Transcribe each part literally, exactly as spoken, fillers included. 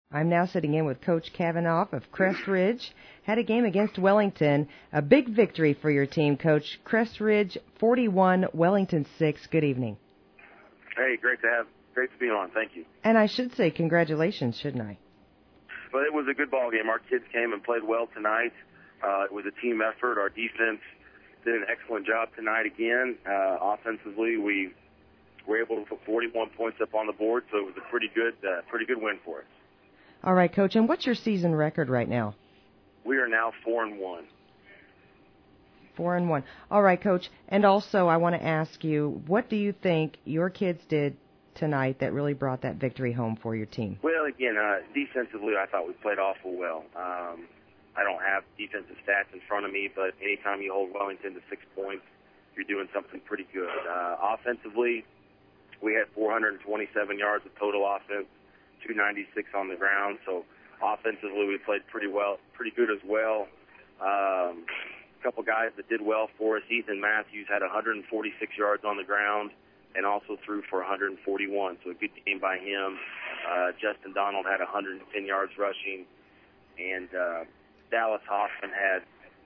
I'm now sitting in with Coach Kavanaugh of Crest Ridge. Had a game against Wellington. A big victory for your team, Coach. Crest Ridge forty-one, Wellington six. Good evening. Hey, great to have, great to be on. Thank you. And I should say congratulations, shouldn't I? But it was a good ball game. Our kids came and played well tonight. Uh, it was a team effort. Our defense did an excellent job tonight again. Uh, offensively, we were able to put forty-one points up on the board, so it was a pretty good, uh, pretty good win for us. All right, Coach. And what's your season record right now? We are now four and one. Four and one. All right, Coach. And also, I want to ask you, what do you think your kids did tonight that really brought that victory home for your team? Well, again, uh, defensively, I thought we played awful well. Um, I don't have defensive stats in front of me, but anytime you hold Wellington to six points, you're doing something pretty good. Uh, offensively, we had four hundred twenty-seven yards of total offense, two ninety-six on the ground. So offensively, we played pretty well, pretty good as well. Um, a couple guys that did well for us. Ethan Matthews had one hundred forty-six yards on the ground and also threw for one hundred forty-one. So a good game by him. Uh, Justin Donald had one hundred ten yards rushing, and uh, Dallas Hoffman had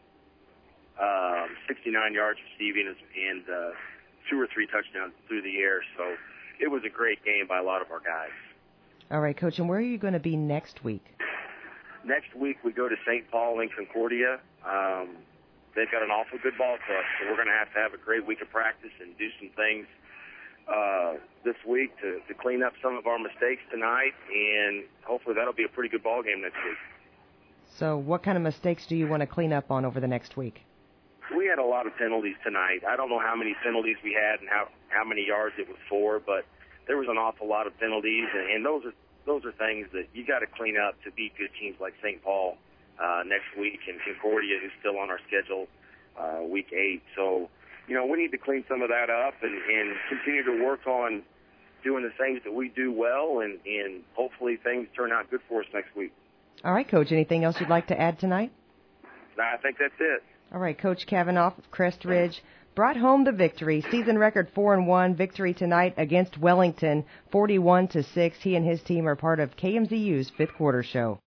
um, sixty-nine yards receiving and uh, two or three touchdowns through the air. So it was a great game by a lot of our guys. All right, Coach, and where are you going to be next week? Next week we go to Saint Paul in Concordia. Um, they've got an awful good ball club, so we're going to have to have a great week of practice and do some things uh, this week to, to clean up some of our mistakes tonight, and hopefully that'll be a pretty good ball game next week. So what kind of mistakes do you want to clean up on over the next week? We had a lot of penalties tonight. I don't know how many penalties we had and how, how many yards it was for, but there was an awful lot of penalties, and, and those are those are things that you got to clean up to beat good teams like Saint Paul uh, next week, and Concordia, who's still on our schedule, uh, week eight. So, you know, we need to clean some of that up and, and continue to work on doing the things that we do well, and, and hopefully things turn out good for us next week. All right, Coach. Anything else you'd like to add tonight? I think that's it. All right, Coach Kavanaugh of Crest Ridge brought home the victory. Season record four and one. Victory tonight against Wellington, forty-one to six. He and his team are part of K M Z U's fifth quarter show.